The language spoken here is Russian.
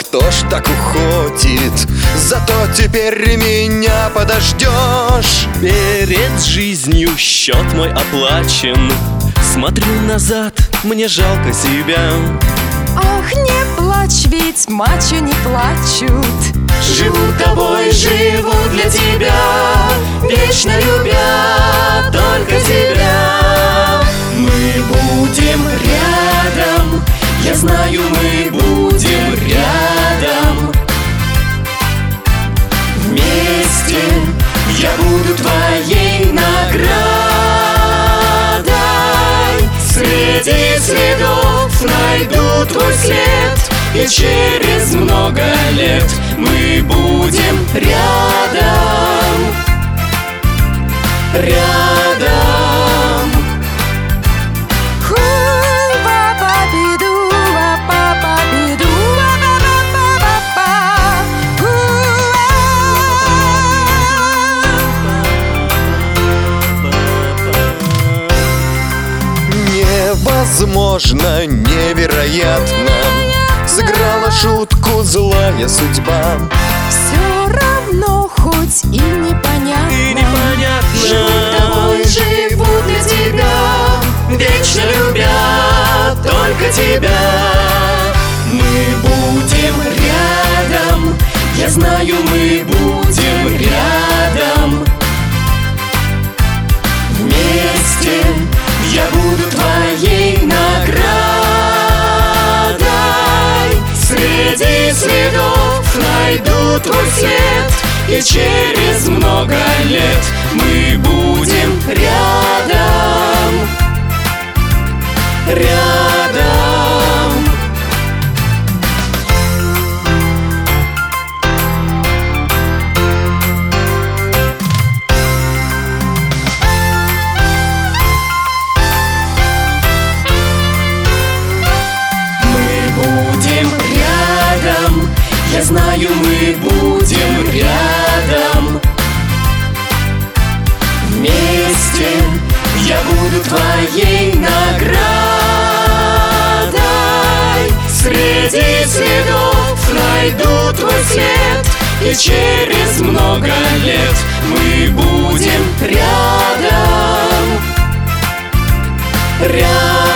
кто ж так уходит? Зато теперь меня подождешь. Перед жизнью счет мой оплачен. Смотрю назад, мне жалко себя. Ох, не плачь, ведь мачо не плачут. Живу тобой, живу для тебя, вечно любя только тебя. Мы будем рядом, я знаю, мы будем рядом. Вместе я буду твоей наградой. Среди следов найду твой след, и через много лет мы будем рядом, рядом. Невозможно, невероятно, сыграла шутку злая судьба. Все равно, хоть и непонятно, Живу тобой, живу для тебя, вечно любя только тебя. Мы будем рядом, я знаю, мы будем рядом. Вместе я буду твоей наградой. Среди следов найду твой след, и через много лет мы будем рядом, рядом. Я знаю, мы будем рядом. Вместе я буду твоей наградой. Среди следов найду твой след, и через много лет мы будем рядом, рядом.